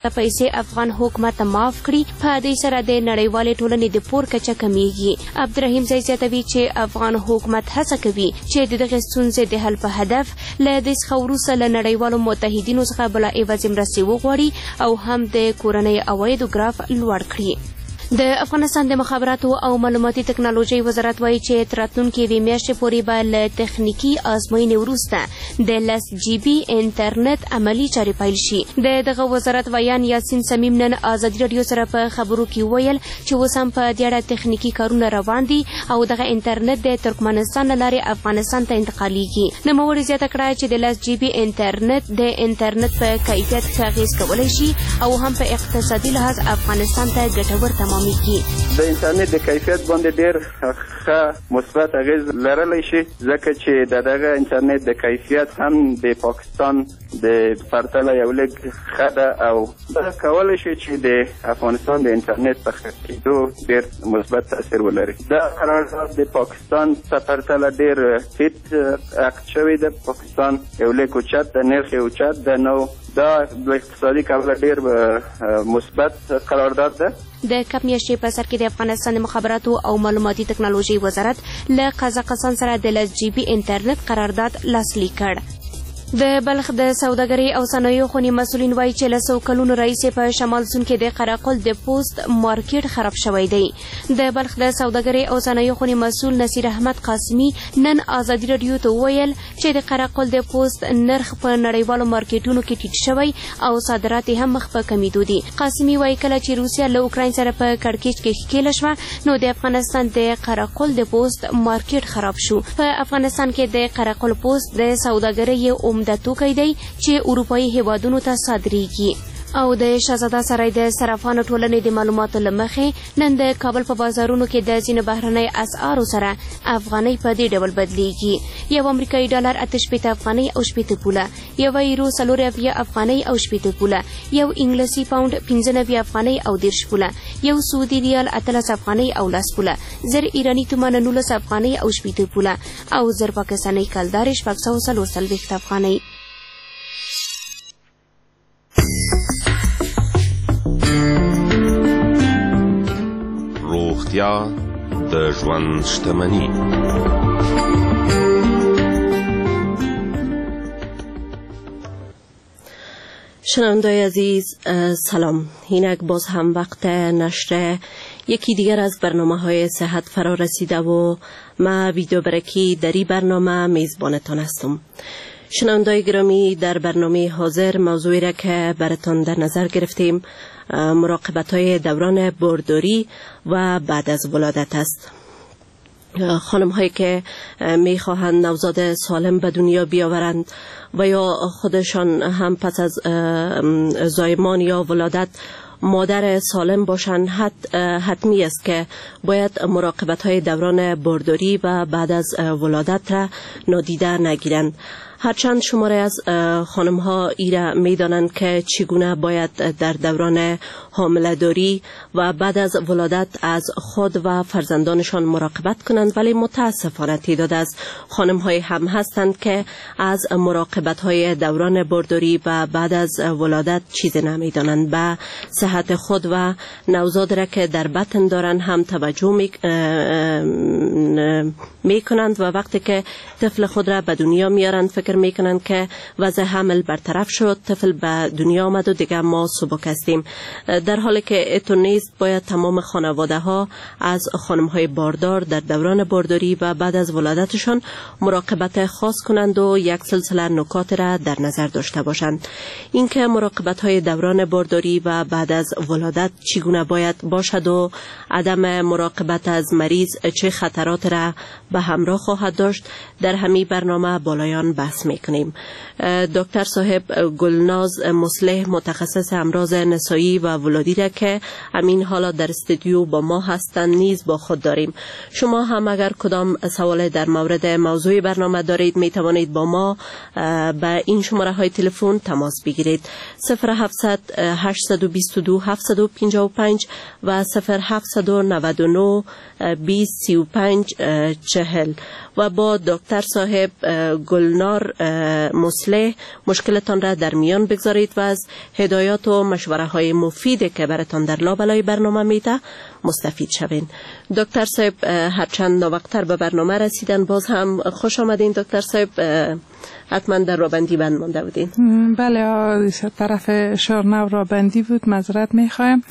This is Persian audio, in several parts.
پیسې افغان حکومت معاف کړي. په دې سره د نړیوالې ټولنې د پور کچه کمیږي. عبدالرحیم زئی زیاتوي چې افغان حکومت هڅه کوي چې د دغې ستونزې د حل په هدف له دې څخه وروسته له نړیوالو متحدینو څخه بلا عوض مرستې وغواړي او هم د کورنۍ عوایدو ګراف لوړ کړي. د افغانستان د مخابراتو او معلوماتي ټکنالوژۍ وزارت وایي چې تر راتلونکې یوې میاشتې پورې به له تخنیکي ازموینې وروسته د 10 GB انټرنیټ عملي چارې پیل شي. د دغه وزارت ویان یاسین سمیم نن ازادي راډیو سره په خبرو کې ویل چې اوس هم په دې اړه تخنیکي کارونه روان دي او دغه انټرنیټ د ترکمنستان له لارې افغانستان ته انتقالیږي. نوموړي زیاته کړه چې د 10 GB انټرنیټ د انټرنیټ په کیفیت ښه اغېز کولی شي او هم په اقتصادي لحاظ افغانستان ته ګټور تمام د انټرنیټ د کیفیت باندې ډېر ښه مثبت اغېز لرلی شي ځکه چې دغه انټرنیټ د کیفیت هم د پاکستان د پرتله یو لږ ښه ده او دا کولی شي چې د افغانستان د انټرنیټ په ښه کېدو ډېر مثبت تاثیر ولري. دا قرارداد د پاکستان په پرتله ډېر ټیټ عقد شوی ده. پاکستان یو لږ اوچت ده، نرخ یې اوچت ده، نو دا د اقتصادي کبله ډېر مثبت قرارداد ده. د کپ میاشتې په سر کې د افغانستان د مخابراتو او معلوماتي ټکنالوژۍ وزارت له قزاقستان سره د 10 GB انټرنیټ قرارداد لاسلیک کړ. د بلخ د سوداګرۍ او صنایعو خونې مسؤلین وایي چې له څو کلونو راهیسې په شمال سون کې د قراقل د پوسټ مارکیټ خراب شوی دی. د بلخ د سوداګرۍ او صنایعو خونې مسؤل نصیر احمد قاسمي نن ازادي راډیو ته وویل چې د قراقل د پوسټ نرخ په نړیوالو مارکیټونو کې ټیټ شوی او صادرات هم مخ په کمیدو دي. قاسمي وایي کله چې روسیه له اوکراین سره په کړکېچ کې ښکېله شوه نو د افغانستان د قراقل د پوسټ مارکیټ خراب شو. په افغانستان کې د قراقل پوسټ د سوداګرۍ د توکی دی چې اروپایي هیوادونو ته صادریږي. او د شهزاده سرای د صرافانو ټولنې د معلوماتو له مخې نن د کابل په بازارونو کې د ځینو بهرنۍ اسعارو سره افغانۍ په دې ډول بدلیږي. یو امریکایي ډالر 88 افغانۍ او 80 پوله، یو یورو 40 افغانۍ او 80 پوله، یو انګلیسي پاوند 95 افغانۍ او 10 پوله، یو سعودي ریال 13 افغانۍ او 10 پوله، زر ایرانی تومان 19 افغانۍ او 80 پوله او زر پاکستاني کلدار 640 افغانۍ. روغتیا د ژوند شتمنی. شنوندای عزیز سلام. اینک باز هم وقت نشر یکی دیگر از برنامه‌های صحت فرا رسیده و ما ویدیو برکی در این برنامه میزبانتان هستم. شنوندای گرامی، در برنامه حاضر موضوعی را که براتان در نظر گرفتیم مراقبت‌های دوران بارداری و بعد از ولادت است. خانم هایی که می خواهند نوزاد سالم به دنیا بیاورند و یا خودشان هم پس از زایمان یا ولادت مادر سالم باشند، حتمی است که باید مراقبت‌های دوران بارداری و بعد از ولادت را نادیده نگیرند. هرچند شماره از خانم ها ایره می دانند که چگونه باید در دوران حامله‌داری و بعد از ولادت از خود و فرزندانشان مراقبت کنند، ولی متاسفانه تعداد از خانم های هم هستند که از مراقبت های دوران بارداری و بعد از ولادت چیزی نمی دانند. به صحت خود و نوزاد را که در بطن دارند هم توجه می کنند و وقتی که طفل خود را به دنیا میارند فکر میکنن که وضع حمل برطرف شد، طفل به دنیا آمد و دیگه ما سبک هستیم، در حالی که اتو نیست. باید تمام خانواده ها از خانم های باردار در دوران بارداری و بعد از ولادتشان مراقبت خاص کنند و یک سلسله نکات را در نظر داشته باشند. اینکه مراقبت های دوران بارداری و بعد از ولادت چگونه باید باشد و عدم مراقبت از مریض چه خطرات را به همراه خواهد داشت، در همین برنامه بالایان بحث میکنیم. دکتر صاحب گلناز مصلح، متخصص امراض نسایی و ولادی را که همین حالا در استودیو با ما هستند نیز با خود داریم. شما هم اگر کدام سوال در مورد موضوع برنامه دارید می توانید با ما به این شماره های تلفن تماس بگیرید: 0700 822 755 و 0799 20 35 40 و با دکتر صاحب گلنار دکتر مصلح مشکلتان را در میان بگذارید و از هدایات و مشوره های مفیدی که براتان در لابلای برنامه میده مستفید شوین. دکتر صاحب هرچند ناوقتر به برنامه رسیدن، باز هم خوش آمدین. دکتر صاحب حتما در رابندی بند مانده بودین. بله، طرف شارنو رابندی بود، معذرت میخوایم.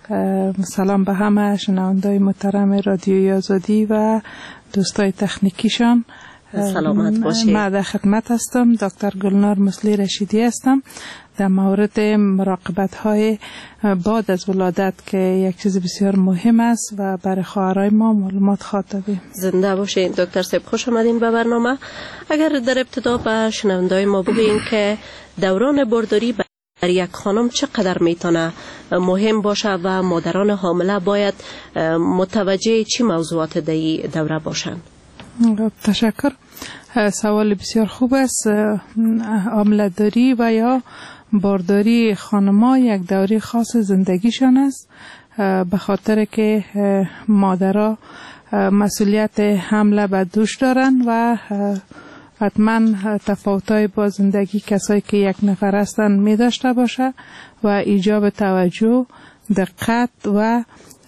سلام به همه شنوندای محترم رادیوی آزادی و دوستای تکنیکیشان. سلامت باشید. من در خدمت هستم. دکتر گلنار مصلح رشیدی هستم. در مورد مراقبت های بعد از ولادت که یک چیز بسیار مهم است و برای خواهرای ما معلومات خاطبی. زنده باشین. دکتر صاحب خوش آمدین به برنامه. اگر در ابتدا به شنوندای ما بگویین که دوران بارداری برای یک خانم چقدر میتونه مهم باشه و مادران حامله باید متوجه چی موضوعات در دوره باشن؟ تشکر. سوال بسیار خوب است. حامله داری و یا بارداری خانم‌ها یک دوره خاص زندگیشان است، به خاطر که مادرها مسئولیت حمل به دوش دارن و حتما تفاوت‌های با زندگی کسایی که یک نفر هستند می داشته باشه و ایجاب توجه، دقت و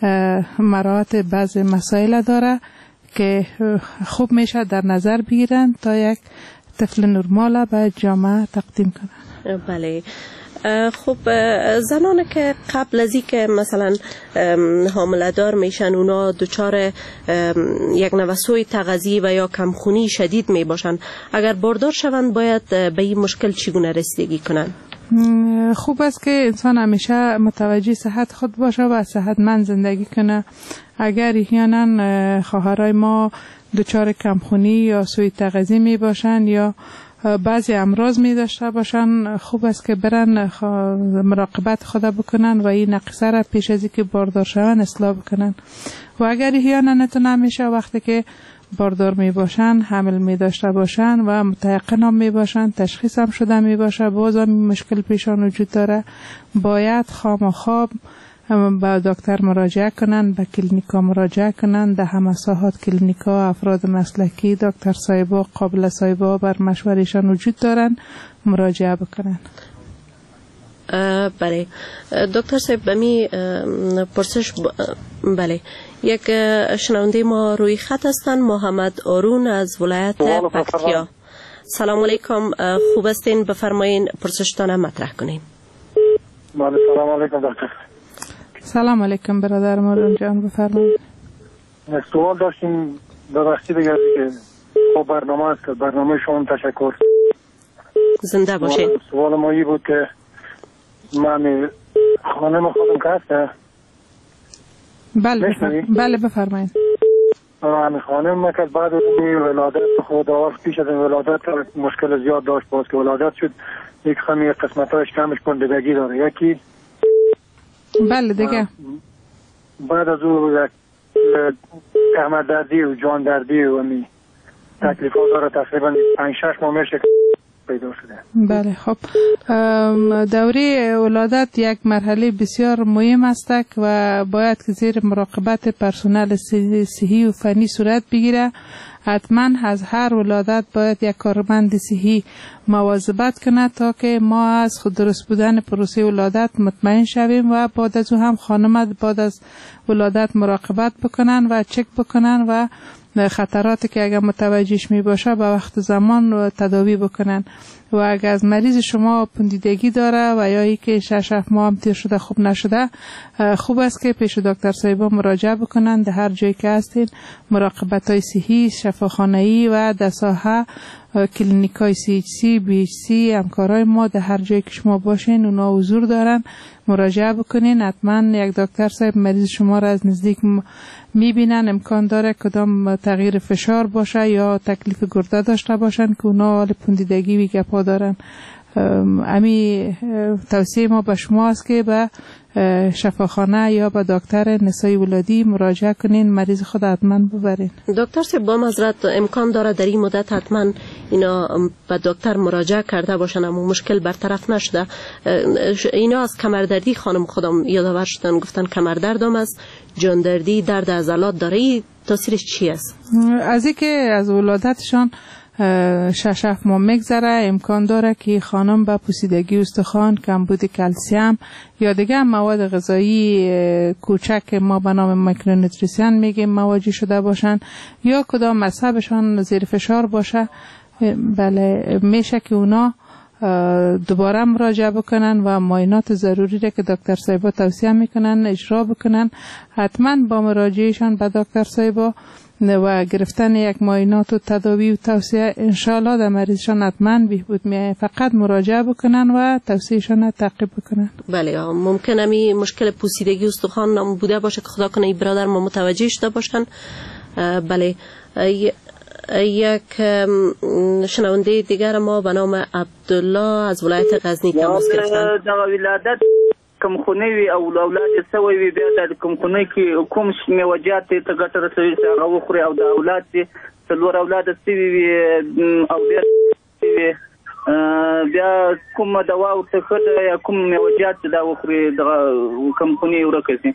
مراعات بعض مسائل داره که خوب میشه در نظر بگیرن تا یک طفل نرمال به جامعه تقدیم کنن. بله. خب زنان که قبل از اینکه مثلا حامله دار میشن اونا دچار یک نوسوی تغذیه و یا کمخونی شدید می باشن، اگر باردار شوند باید به این مشکل چگونه رسیدگی کنن؟ خوب است که انسان همیشه متوجه صحت خود باشه و صحتمند زندگی کنه. اگر احیانا خواهرای ما دچار کمخونی یا سوی تغذیه می باشن یا بعضی امراض می داشته باشن، خوب است که برن مراقبت خود بکنن و این نقصه را پیش از اینکه باردار شوند اصلاح بکنن. و اگر احیانا نتونه میشه وقتی که باردار می باشن، حمل می داشته باشن و متيقن هم می باشن، تشخیص هم شده می باشه، باز هم مشکل پیشان وجود داره، باید خواب به دکتر مراجعه کنن، به کلینیکا مراجعه کنن. در همه ساحات کلینیکا افراد مسلکی، دکتر صاحبا، قابل صاحبا بر مشورشان وجود دارن، مراجعه بکنن. بله دکتر صاحب بمی پرسش بله یک شنونده ما روی خط هستن، محمد آرون از ولایت پکتیا. سلام علیکم، خوب هستین؟ بفرمایین پرسشتان مطرح کنین. سلام علیکم دکتر. سلام علیکم برادر مارون جان، بفرمایید. یک سوال داشتیم، ببخشید دیگه که خب برنامه است، برنامه شما تشکر. زنده باشین. سوال ما این بود که من خانم خودم که هسته. بله بفرمایید. من خانم که بعد از ولادت خود آورد، پیش از ولادت مشکل زیاد داشت، باز که ولادت شد یک خمی قسمتاش کمش کندگی داره یکی. بله دیگه بعد از او کمر دردی و جان دردی و می تکلیفات داره، تقریبا 5-6 ماه میشه پیدا شده. بله خب دوره ولادت یک مرحله بسیار مهم است و باید که زیر مراقبت پرسنل صحی و فنی صورت بگیره. حتما از هر ولادت باید یک کارمند صحی مواظبت کنه تا که ما از خود درست بودن پروسه ولادت مطمئن شویم و بعد از او هم خانم بعد از ولادت مراقبت بکنن و چک بکنن و خطراتی که اگر متوجهش می باشه به وقت زمان تداوی بکنن. و اگر از مریض شما پوندیدگی داره و یا ای که 6 ماه هم تیر شده خوب نشده، خوب است که پیش دکتر صاحبا مراجعه بکنن. در هر جایی که هستین مراقبت های صحی، شفاخانه‌ای و در ساحه کلینیکای CHC، BHC همکارای ما در هر جایی که شما باشین اونا حضور دارن، مراجعه بکنین. حتما یک دکتر صاحب مریض شما را از نزدیک میبینن، امکان داره کدام تغییر فشار باشه یا تکلیف گرده داشته باشن که اونا حال پوندیدگی و گپا دارن. امی توصیه ما به شما است که به شفاخانه یا به دکتر نسای ولادی مراجعه کنین، مریض خود حتما ببرین. دکتر صاحب با معذرت امکان داره در این مدت حتما اینا به دکتر مراجعه کرده باشن اما مشکل برطرف نشده؟ اینا از کمردردی خانم خودم یادآور شدن، گفتن کمردردم است، جان دردی، درد عضلات داره، تاثیرش چی است؟ از اینکه از ولادتشان ششف ماه میگذره امکان داره که خانم به پوسیدگی استخوان، کمبود کلسیم یا دیگه مواد غذایی کوچک ما به نام مایکرونوتریسین میگیم مواجه شده باشن یا کدام مذهبشان زیر فشار باشه. بله میشه که اونا دوباره مراجعه بکنن و معاینات ضروری را که دکتر صاحبا توصیه میکنن اجرا بکنن. حتما با مراجعهشان به دکتر صاحبا و گرفتن یک معاینات و تداوی و توصیه انشالله در مریضشان حتما بهبود میاد. فقط مراجعه بکنن و توصیهشان تعقیب بکنن. بله ممکنه می مشکل پوسیدگی استخوان بوده باشه که خدا کنه این برادر ما متوجه شده باشن. بله یک شنونده دیگر ما به نام عبدالله از ولایت غزنی تماس گرفتن. در ولادت کم خونه وی او اولاد سوی وی بیا د کم خونه کې کوم میوجات ته ګټه رسوي چې هغه وخوري او د اولاد چې څلور اولاد سوي وي او بیا کوم دوا او ته یا کوم میوجات دا وخوري د کم خونه ورکه.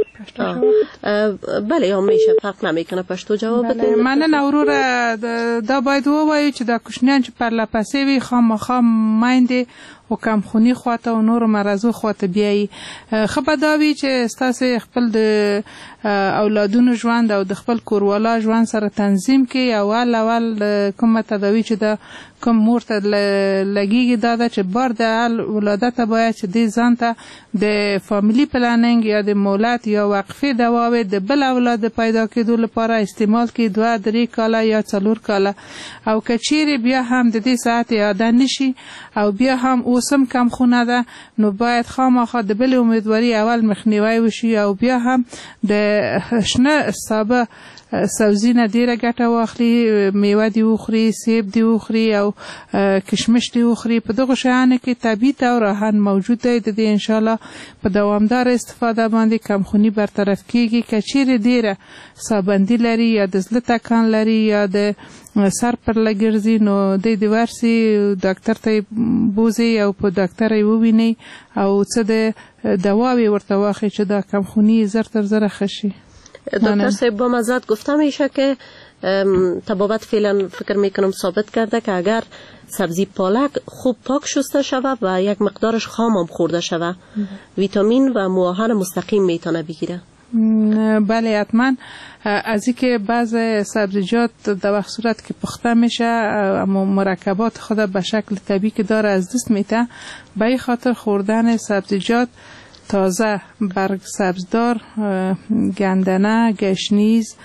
بله یا میشه فرق نمیکنه پشتو جواب بده. من نورور دا باید ووایو چې دا کوشنیان چې پر لپسې وي خامخا مایندې و کم خونی خواته و نور مرضو خواته بیایی. خب دا وی چې ستاسو خپل د اولادونو ژوند او د خپل کوروالا ژوند سره تنظیم کې اول کومه تداوی چې د کوم مور ته لګیږي دا ده چې بار د ولادت باید چې دې ځان ته د فامیلی پلانینګ یا د مولات یا وقفه دواوی د بل اولاد پیدا کېدو لپاره استعمال کې 2-3 کاله یا 4 کاله او کچېرې بیا هم د دې ساعت یاده نشي او بیا هم اوسم کم خونه ده نو باید خامخا د بل امیدواري اول مخنیوي وشي او بیا هم د شنه سابه سبزی نه ډیره ګټه واخلي. میوه دی وخوري، سیب دی وخوري او کشمش دی وخوري. په دغه شیانو کې طبیعي طور راحت موجود دی. د دې ان شاء الله په دوامدار استفاده باندې کمخونی برطرف کیږي. کچیر ډیره سابندی لري یا د زړه تکان لري یا د سر پر لګرځي نو د دې ورسي ډاکټر ته بوزي او په ډاکټر یې وویني او څه د دواوی ورته واخلي چې دا کمخونی زر تر زر خشي. دکتر صاحب با مزد گفتم میشه که طبابت فعلا فکر میکنم ثابت کرده که اگر سبزی پالک خوب پاک شسته شود و یک مقدارش خام هم خورده شود ویتامین و معاون مستقیم میتونه بگیره. بله حتما از اینکه بعض سبزیجات در وقت صورت که پخته میشه اما مرکبات خود به شکل طبیعی که داره از دست میته به این خاطر خوردن سبزیجات تازه برگ سبزدار، گندنه، گشنیز،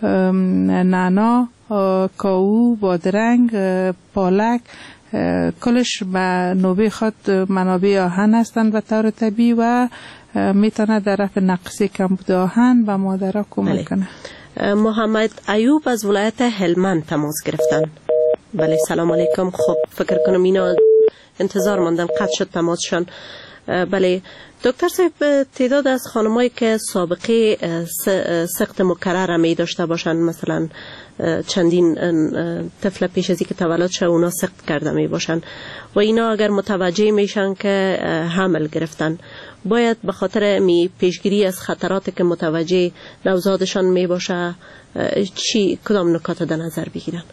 نعنا، کاهو، بادرنگ، پالک کلش به نوبه خود منابع آهن هستند به طور طبیعی و میتونه در رفع نقص کمبود آهن به مادرها کمک کنه. محمد ایوب از ولایت هلمند تماس گرفتن. بله سلام علیکم. خب فکر کنم اینا انتظار ماندن قطع شد تماسشان. بله دکتر صاحب تعداد از خانمایی که سابقه سقط مکرر می داشته باشند مثلا چندین طفل پیش از اینکه تولد شه اونا سقط کرده می باشن و اینا اگر متوجه میشن که حمل گرفتن باید به خاطر پیشگیری از خطراتی که متوجه نوزادشان می باشه کدام نکات در نظر بگیرن؟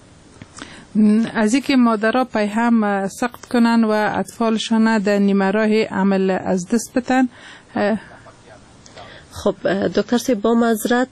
از اینکه مادرها پی هم سقط کنن و اطفالشان در نیمه راه عمل از دست بتن. خب دکتر صاحب با معذرت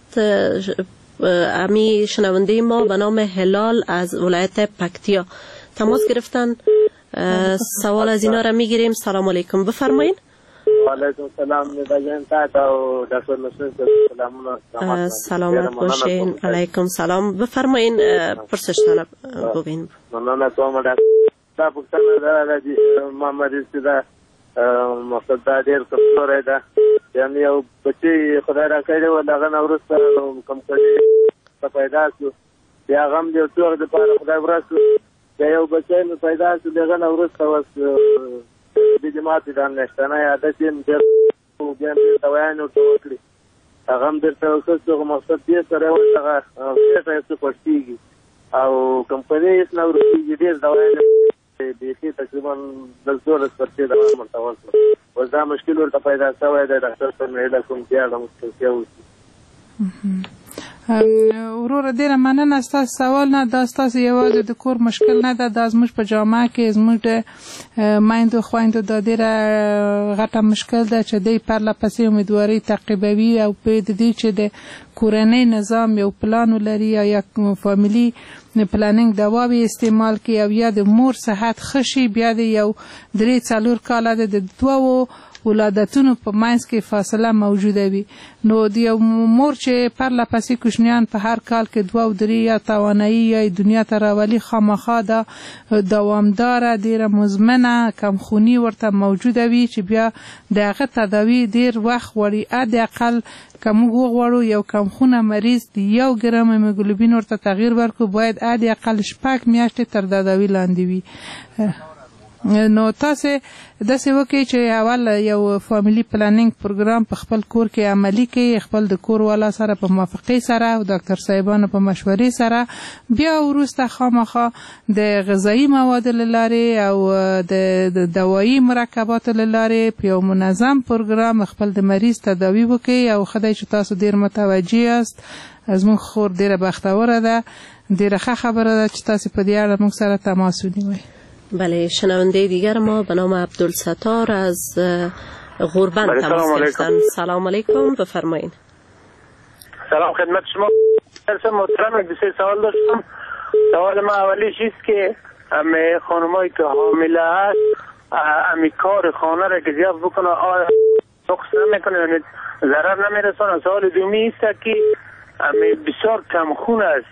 امی شنونده ما به نام هلال از ولایت پکتیا تماس گرفتن. سوال از اینا را میگیریم. سلام علیکم بفرمایین. علیکم سلام می‌بگیم تا و دکتر نسیم سلامونه. سلامت باشین. علیکم سلام بفرمایین پرسشتان بگین. مننه کوم دا پوښتنه ده چې ما مریض ده مقصد دا ډېر کمزوری ده یعنې یو بچی خدای راکړی و د هغه نه وروسته کمزوري پیدا شو بیا هغه هم د یو څه وخت دپاره خدای ورسو بیا یو بچی مې پیدا شو د هغه نه وروسته اوس د جماعت د میاشتنی عادت یې ډېر بیا هم ډېر دوایانې ورته وکړي هغه هم بېرته وکړ چې مقصد دې سره یې اوس هغه پېټه یې څه پړسېږي او کمپنۍ هېڅ نه ورسېږي ډېر دوایانې بیخي تقریبا 10-12 پرسې دوا ورته ورکړه اوس دا مشکل ورته پیدا شوی دی ډاکټر صاحب نه هیله کوم چې هغه مشکلتیا وشي. وروره ډیره مننه ستاسو سوال نه. دا ستاسو یوازې د کور مشکل نه ده، دا زموږ په جامعه کې زموږ د میندو خویندو دا ډیره غټه مشکل ده چې دوی پرله پسې امیدواري تعقیبوي او په دې چې د کورنۍ نظام یو پلان ولري یا یک فامیلی پلانینګ دواوی استعمال کی او یا د مور صحت خشي، بیا د یو 3-4 کاله د دوو ولادتونو په منځ کې فاصله موجوده وي. نو د یو مور چې پرله پسې کوچنیان په هر کال کې 2-3 یا توانایي یا دنیا ته راولي، خامخا دا دوامداره ډیره مزمنه کمخوني ورته موجوده وي چې بیا د هغه تداوی ډیر وخت وړي. حداقل که موږ وغواړو یو کمخونه مریض د 1 ګرام هیموګلوبین ورته تغییر ورکړو، باید حداقل 6 میاشتې تر تداوی لاندې وي. نو تاسو داسې وکړئ چې اول یو فامیلی پلانینګ پروګرام په خپل کور کې عملی کړئ، خپل د کور والا سره په موافقې سره او ډاکټر صاحبانو په مشورې سره. بیا وروسته خامخا د غذایی موادو له لارې او د دوایي مرکباتو له لارې په یو منظم پروګرام خپل د مریض تداوی وکړئ. او خدای چې تاسو ډیر متوجه یاست، زموږ خور ډیره بختوره ده، ډیره ښه خبره ده چې تاسو په دې اړه موږ سره تماس ونیوئ. بله، شنونده دیگر ما به نام عبدالستار از غوربند تماس گرفتن. سلام علیکم، بفرمایید. سلام خدمت شما. محترم، یک سه سوال داشتم. سوال ما اولیش است که خانمایی که حامله است کار خانه را که زیاد بکنه نقص نمیکنه، یعنی ضرر نمیرسونه. سوال دومی است که بسیار کم خون است،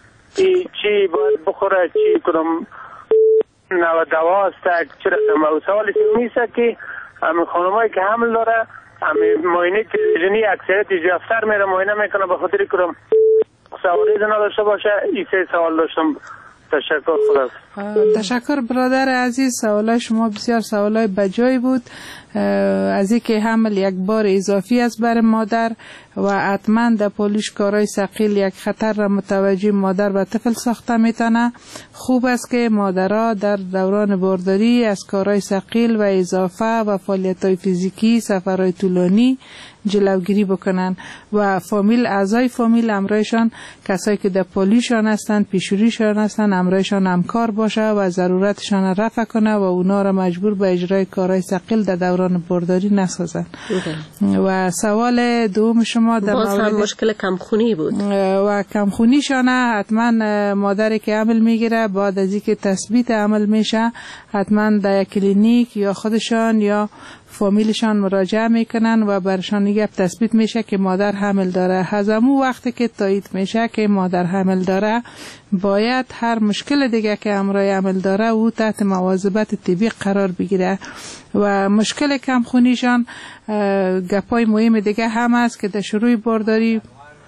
چی باید بخوره، چی کدام نوع دوا است، چرا کم. سوال سومی است که خانمایی که حمل داره معاینه تلویزیونی اکثریت جفتر میره معاینه میکنه، به خاطر کدام سواری نداشته باشه. این سه سوال داشتم. تشکر. تشکر برادر عزیز، سوالای شما بسیار سوالای بجایی بود. از اینکه حمل یک بار اضافی است بر مادر و حتما در پولیش کارای ثقیل یک خطر را متوجه مادر و طفل ساخته میتونه. خوب است که مادرها در دوران بارداری از کارای ثقیل و اضافه و فعالیت‌های فیزیکی، سفرهای طولانی جلوگیری بکنن و فامیل، اعضای فامیل امرایشان، کسایی که در پولیشان هستند، پیشوریشان هستند، امرایشان همکار باشه و ضرورتشان رفع کنه و اونا را مجبور به اجرای کارهای ثقیل در دوران بارداری نسازن. و سوال دوم شما در مورد مشکل کمخونی بود و کمخونیشان حتما مادری که حمل میگیره بعد از اینکه تثبیت عمل میشه حتما در کلینیک یا خودشان یا فامیلشان مراجعه میکنن و برشان یک تثبیت میشه که مادر حمل داره. از همون وقتی که تایید میشه که مادر حمل داره، باید هر مشکل دیگه که همراه حمل داره او تحت مواظبت طبی قرار بگیره. و مشکل کمخونیشان گپای مهم دیگه هم است که در شروع بارداری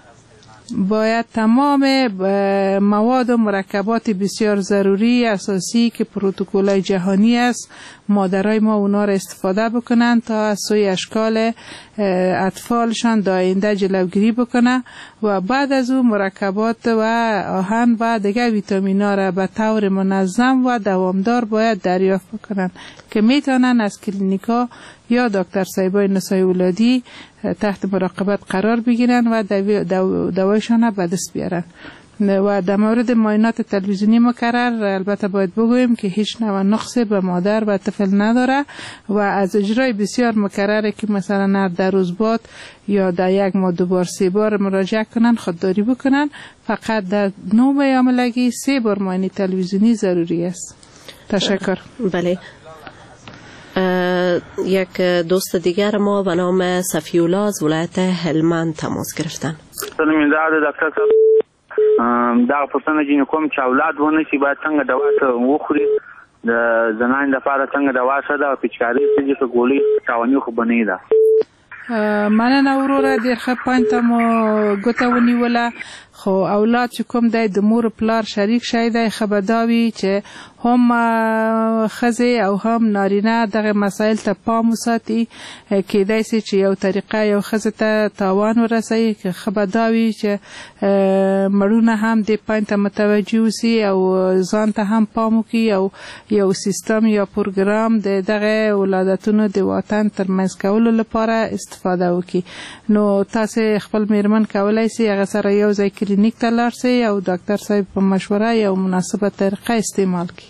باید تمام مواد و مرکبات بسیار ضروری اساسی که پروتکل‌های جهانی است مادرای ما اونا را استفاده بکنن تا از سوی اشکال اطفالشان در آینده جلوگیری بکنه و بعد از اون مرکبات و آهن و دیگر ویتامینا را به طور منظم و دوامدار باید دریافت بکنن که میتونن از کلینیکا یا دکتر صاحبای نسای ولادی تحت مراقبت قرار بگیرن و دوایشان به دست بیارن. و در مورد معاینات تلویزیونی مکرر البته باید بگویم که هیچ نوع نقصی به مادر و طفل نداره و از اجرای بسیار مکرره که مثلا هر 10 روز بعد یا در 1 ماه 2 بار 3 بار مراجعه کنن، خودداری بکنن. فقط در نوع حاملگی 3 بار معاینه تلویزیونی ضروری است. تشکر. بله. یک دوست دیگر ما به نام صفی‌الله از ولایت هلمند تماس گرفتن. سلام دکتر صاحب، دا پوښتنه جن کوم چې اولاد ونه شي باید څنګه دوا وخوري، د زنان لپاره څنګه دوا شته او پیچکاري څنګه په ګولۍ تاواني خو بنې ده. مننه وروره، ډېر ښه پوینټ مو ګوته ونیوله. خو اولاد چې کوم دی د مور پلار شریک شي دی ښه به دا وي چې هم ښځې او هم نارینه دغه مسایل ته پام وساتي. کیدای شي چې یو طریقه یو ښځې ته تاوان ورسوي، که ښه به دا وي چې مړونه هم دې پوینټ ته متوجه اوسي او ځان ته هم پام وکړي او یو سیستم یا پروګرام د دغه ولادتونو د واټن ترمنځ کولو لپاره استفاده وکړي. نو تاسو خپل میرمن کولی شي هغه سره یو ځای کلینیک ته لاړ شئ او ډاکټر صاحب په مشوره یو مناسبه طریقه استعمال کړي.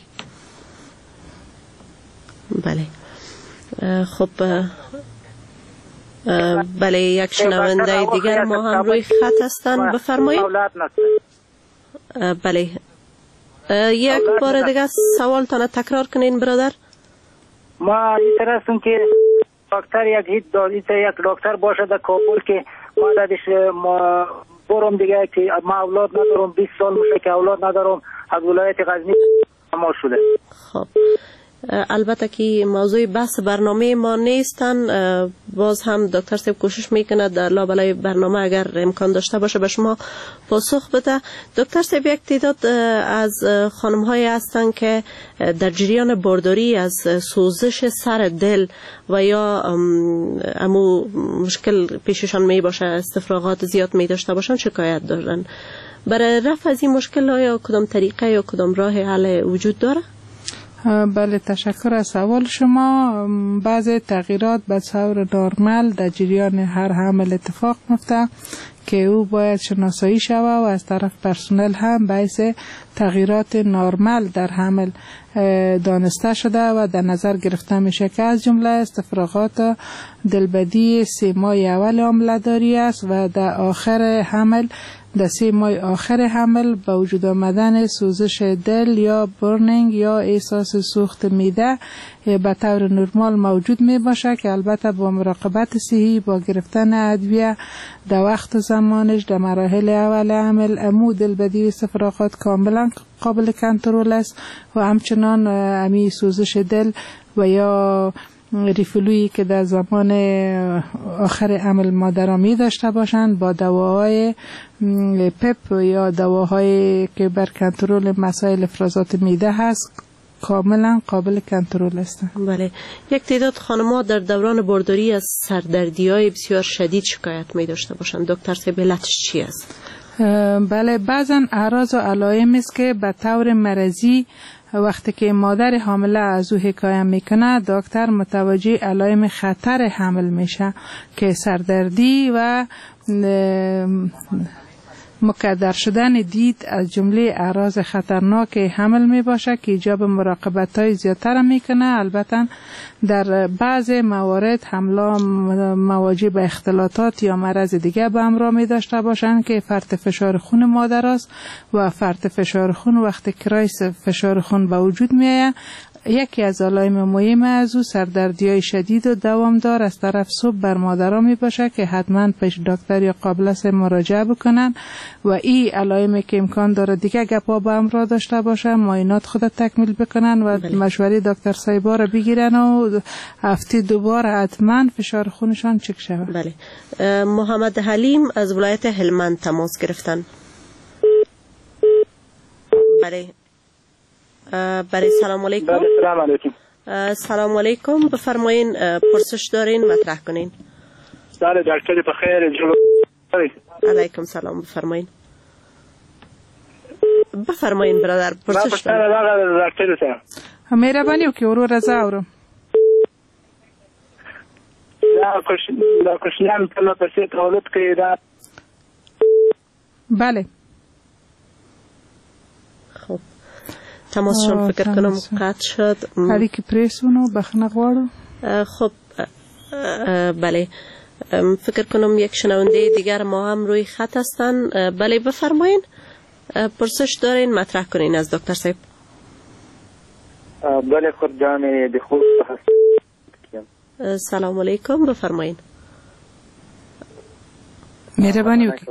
بله. خب بله، یک شنونده دیگر ما هم روی خط هستند. بفرمایید. بله، یک بار دیگه سوالتان تکرار کنین برادر. ما این طرح هستم که دکتر یک دکتر باشه در کابل که ما دادش ما برم دیگه که ما اولاد ندارم، 20 سال میشه که اولاد ندارم، از ولایت غزنی ما شده. خب البته که موضوع بحث برنامه ما نیستن، باز هم دکتر صاحب کوشش میکنه در لابلای برنامه اگر امکان داشته باشه به شما پاسخ بده. دکتر صاحب، یک تعداد از خانم های هستن که در جریان بارداری از سوزش سر دل و یا امو مشکل پیششان می باشه، استفراغات زیاد می داشته باشن، شکایت دارن. برای رفع از این مشکل یا کدام طریقه یا کدام راه حل وجود داره؟ بله، تشکر از سوال شما. بعضی تغییرات به طور نرمال در جریان هر حمل اتفاق میفته که او باید شناسایی شود و از طرف پرسنل هم باعث تغییرات نرمال در حمل دانسته شده و در نظر گرفته میشه که از جمله استفراغات دلبدی 3 ماه اول حامله‌داری است و در آخر حمل در 3 ماه آخر حمل با وجود آمدن سوزش دل یا برنینگ یا احساس سوخت میده به طور نرمال موجود می باشه که البته با مراقبت صحی با گرفتن ادویه در وقت زمانش در مراحل اول حمل امو دلبدی و استفراغات کاملا قابل کنترل است و همچنان امی سوزش دل و یا ریفلویی که در زمان آخر حمل مادرها می داشته باشند با دواهای پپ یا دواهایی که بر کنترل مسائل افرازات میده هست کاملا قابل کنترل هستند. بله، یک تعداد خانم‌ها در دوران بارداری از سردردی‌های بسیار شدید شکایت می داشته باشند. دکتر صاحب علتش چی است؟ بله، بعضا اعراض و علائم است که به طور مرضی وقتی که مادر حامله از او حکایت میکنه دکتر متوجه علائم خطر حمل میشه که سردردی و مکدر شدن دید از جمله اعراض خطرناک حمل می باشه که ایجاب مراقبت های زیادتر میکنه. البته در بعض موارد حمله مواجه به اختلاطات یا مرض دیگه به همراه می داشته باشند که فرط فشار خون مادر است و فرط فشار خون وقتی کرایس فشار خون به وجود می آید. یکی از علائم مهم از او سردردی‌های شدید و دوامدار از طرف صبح بر مادرها می باشه که حتما پیش دکتر یا قابل است مراجعه بکنن و این علائمی که امکان داره دیگه گپا به همراه داشته باشه معاینات خود تکمیل بکنن و مشوره دکتر صاحبا را بگیرن و هفته 2 بار حتما فشار خونشان چک شود. بله. محمد حلیم از ولایت هلمند تماس گرفتن. بله. برای سلام علیکم. سلام علیکم. سلام علیکم، بفرمایین پرسش دارین مطرح کنین. بله دکتر بخیر. علیکم سلام، بفرمایین. بفرمایین برادر، پرسش دارین. مهربانی وکړئ ورور زه اورم. دا کوشنیان په لپاره تولید کوي دا. بله. خب تماسشان فکر کنم قطع شد. اړیکې پریسونو بخښنه غواړو. خب بله، فکر کنم یک شنونده دیگر ما هم روی خط هستن. بله بفرمایین، پرسش دارین مطرح کنین از دکتر صاحب. بله خود جان دی خوب هست. سلام علیکم، بفرمایین. مهربانی وکړئ.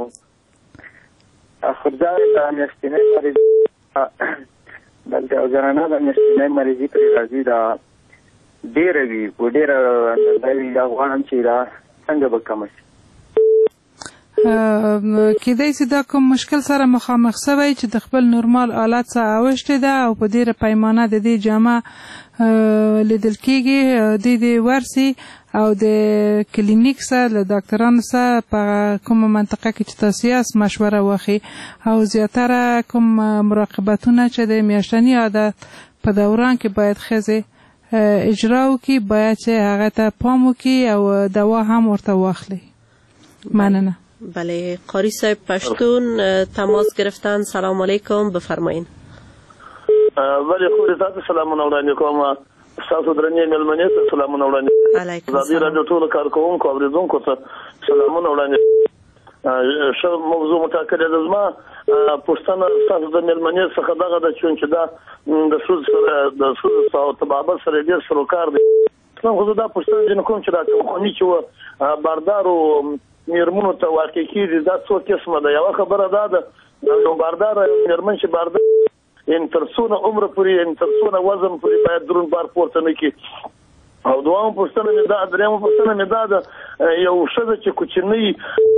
خود جان د میاشتنۍ مریض بلکې او زنانه د میاشتنۍ مریضي پرې راځي دا ډېره وي په ډېره اندازه وي. دا غواړم چې دا څنګه به کمه شي. کېدای شي دا کوم مشکل سره مخامخ شوی چې د خپل نورمال حالت څخه اوښتې ده او په ډېره پیمانه د دې جامه لیدل کېږي د دې ورسي او د کلینیک سره له ډاکټرانو سره په کومه منطقه کې چې تاسو یاست مشوره واخلئ او زیاتره کوم مراقبتونه چې د میاشتني عادت په دوران کې باید ښځې اجرا وکړي باید چې هغه ته پام وکړي او دوا هم ورته واخلي. مننه. بله قاری صاحب پشتون تماس گرفتن. سلام علیکم بفرمایید. ولی خوبی تاسو سلامونه وړاندې کوم. تاسو درنې مېلمنې ته سلامونه وړاندې. علیکم السلام. راډیو ټول کارکوونکو او اوریدونکو ته سلامونه وړاندې. ښه موضوع متأکد ده. زما پوښتنه تاسو د مېلمنې څخه دغه ده چې دا د سود سره د سود او تبابت سره ډېر سروکار دی. نو زه دا پوښتنه جن کوم چې دا کومې چې باردارو میرمنو ته واقع کېږي دا څو قسمه ده. یوه خبره دا ده یو باردار میرمن چې باردار تر څونه عمر پورې تر څونه وزن پورې باید درون بار پورته نه کړي. او دویمه پوښتنه مې دا درېیمه پوښتنه مې دا ده یو ښځه چې کوچنۍ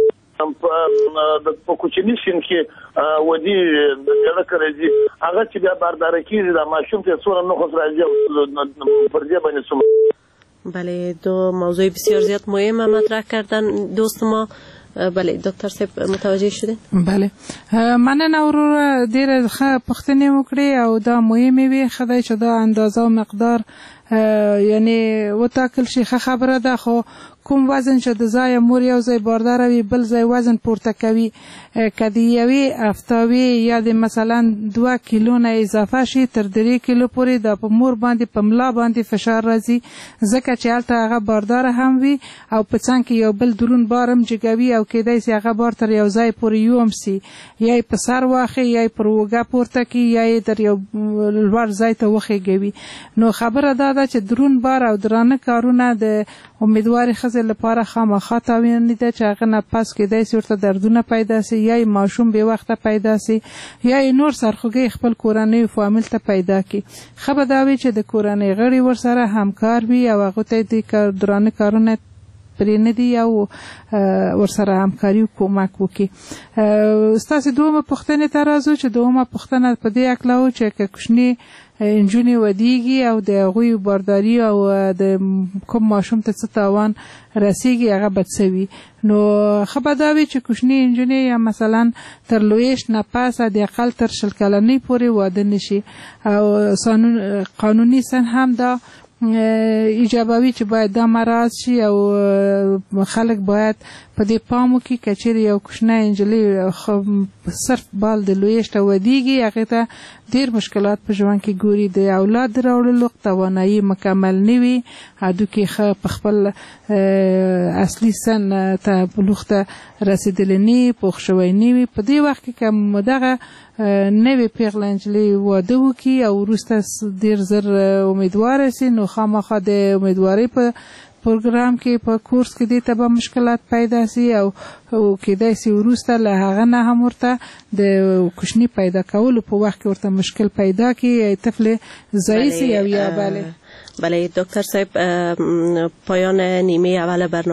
په کوچني سن کې ودي د میړه کړی دي هغه چې بیا بارداره کېږي دا ماشوم ته څونه نقص راځي پر دې باندې څومره. بله دو موضوع بسیار زیاد مهم مطرح کردن دوست ما. بله دکتر صاحب متوجه شدین؟ بله مننه ورور ډېره ښه پوښتنې وکړې او دا مهمې وي خدای چې دا اندازه او مقدار یعنی وټاکل شي ښه خبره ده خو کوم وزن چې د ځایه مور یو ځای بارداره وي بل ځای وزن پورته کوي که د یوې هفتاوي یا د مثلا 2 کیلو نه اضافه شي تر 3 کیلو پورې دا په مور باندې په ملا باندې فشار راځي ځکه چې هلته هغه بارداره هم وي او په څنګ کې یو بل درون بار هم جګوي او کېدای شي هغه بار تر یو ځای پورې یوم سي یا یې په سر واخلي یا یې پر اوږه پورته کړي یا یې تر یو لوړ ځای ته وخېږوي. نو خبره دا ده چې درون بار او درانه کارونه د امیدوارې ښځې لپاره خامخا تاواني ده چې هغه نه پس کېدای شي ورته دردونه پیدا سي یا یې ماشوم بې وخته پیدا سي یا یې نور سرخوږی خپل کورنۍ فامیل ته پیدا کړي. ښه به دا وي چې د کورنۍ غړي ورسره همکار وي او هغو ته د درانه کارونه پرې نه دي او ورسره همکاري کومک وکړي. ستاسې دومه پوښتنې ته راځو چې دومه پوښتنه په دې هکله و چې که کوچني نجونې ودیږي او د هغوی بارداري او د کوم ماشوم ته څه تاوان رسیږي هغه به څه وي. نو ښه به دا وي چې کوچني نجونې یا مثلا تر لویشت نه پسه د اقل تر 20 کلنۍ پورې واده نشي او قانوني سن هم دا ایجابوي چې باید دا مراعات شي او خلک باید په دې پام وکړي که چیرې یو کوچنی نجلۍ صرف بال د لویشته ودیږي هغې ته ډېر مشکلات په ژوند کې ګوري د اولاد د راوړلو توانایي مکمل نه وي هډوکي ښه په خپل اصلي سن ته بلوغ ته رسېدلی نه پوخ شوی نه وي. په دې وخت کې که دغه نوې پیغله نجلۍ واده وکړي او وروسته ډېر زر امیدواره سي نو خامخا د امیدوارۍ په پروګرام کې په کورس کې دې ته به مشکلات پیدا سي او کېدای سي وروسته له هغه نه هم ورته د کوچني پیدا کولو په وخت کې ورته مشکل پیدا کړي طفل ضعیف سي او یا بله دکتر صاحب پایان نیمه اول برنامه